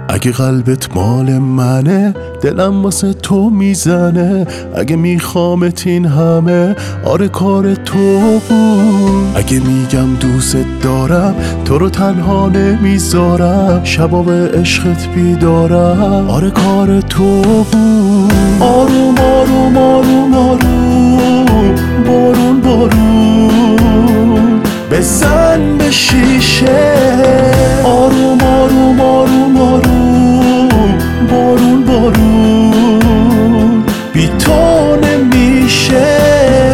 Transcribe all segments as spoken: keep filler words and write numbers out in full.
اگه قلبت مال منه دلم واسه تو میزنه، اگه میخوامت این همه آره کار تو بود. اگه میگم دوست دارم تو رو تنها نمیذارم، شبا به عشقت بیدارم آره کار تو بود. آروم آروم آروم آروم بارون بارون بزن به شیشه، آروم آروم آروم آروم بارون بارون بی تو نمیشه.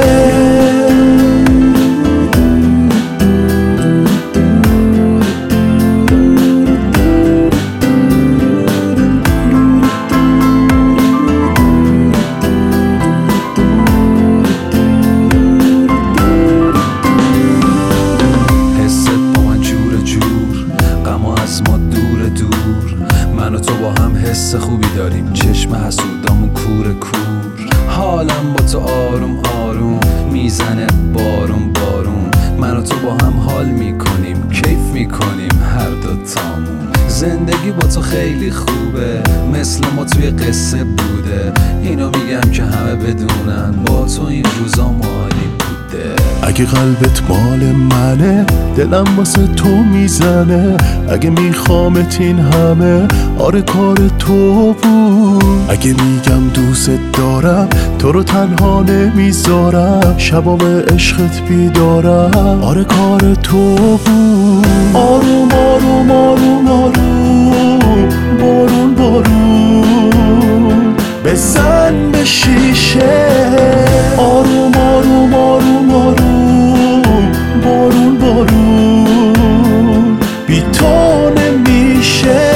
من و تو با هم حس خوبی داریم، چشم حسودامون کور کور. حالم با تو آروم آروم میزنه بارون بارون. من و تو با هم حال میکنیم، کیف میکنیم هر دو تامون. زندگی با تو خیلی خوبه، مثل ما توی قصه بوده. اینو میگم که همه بدونن با تو این روزا مالی بوده. اگه قلبت مال منه دلم واسه تو میزنه، اگه میخوامت این همه آره کار تو بود. اگه میگم دوست دارم تو رو تنها نمیذارم، شبا به عشقت بیدارم آره کار تو بود. آروم آروم آروم آروم بارون بارون بزن به شیشه، آروم آروم آروم آروم بارون بارون بی تو نمیشه.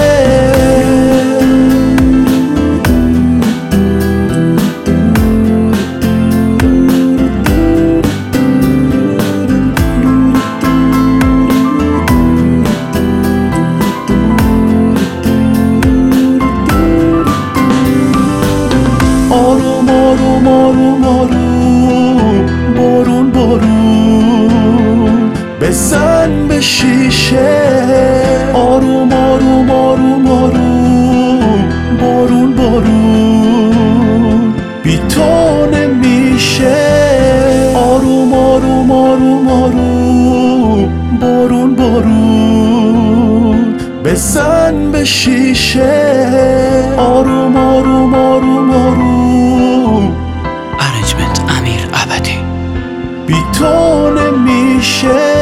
آروم آروم آروم آروم بارون بارون بزن به شیشه، آروم آروم آروم آروم بارون بارون بی تو نمیشه. آروم آروم آروم آروم بارون بارون بزن به شیشه، آروم آروم آروم آروم ارنجمنت امیر ابدی بی تو نمیشه.